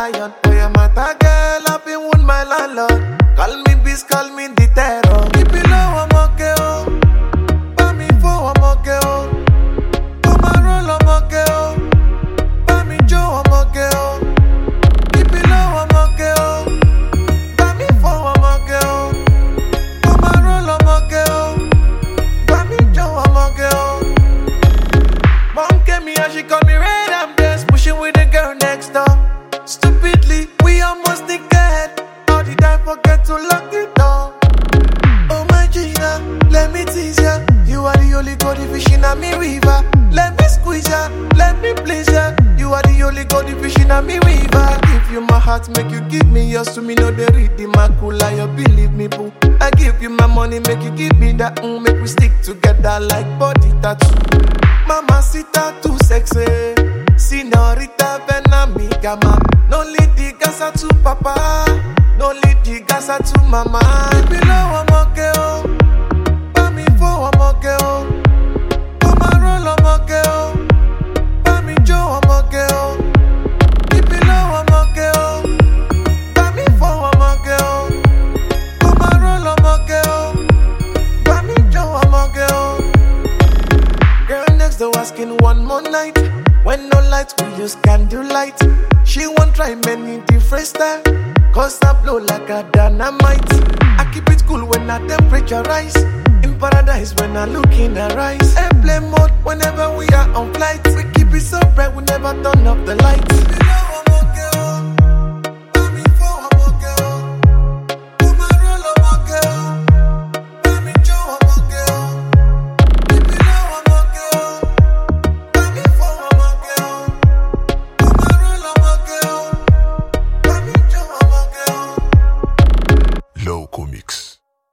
lion. Boy, I'm a girl, I've been with my landlord. Call me beast, call me the terror. Keep it low, I'm okay, oh. Buy me four, I'm okay, oh. Put my roll, I'm okay, oh. Buy me Joe, I'm okay, oh. Keep it low, I'm okay, oh. Buy me four, I'm okay, oh. Put my roll, I'm okay, oh. Buy me Joe, I'm okay, oh. Mom came me and she called me red, I'm just pushing with the girl next door. Stupidly, we almost naked. How did I forget to lock the door? Oh my Gina, let me tease ya. You are the only golden fish in a me river. Let me squeeze ya, let me please ya. You are the only golden fish in a me river. I give you my heart, make you give me yours. To me know the redeem my cool, you believe me boo. I give you my money, make you give me that make we stick together like body tattoo. Mama sita too sexy, Señorita ven amiga ma. No lead the gasa to papa, no lead the gasa to mama. Below I'm okay oh, buy me four I'm okay oh. Put my roll I'm okay oh, buy me Joe I'm okay oh. Below I'm okay oh, buy me four I'm okay oh. Put my roll I'm okay oh, buy me Joe I'm okay oh. Girl next door asking one more night. When no lights, we use candlelight. She won't try many different style, cause I blow like a dynamite. I keep it cool when the temperature rise. In paradise when I look in her eyes. Airplane mode whenever we are on flight. We keep it so bright, we never turn up the lights.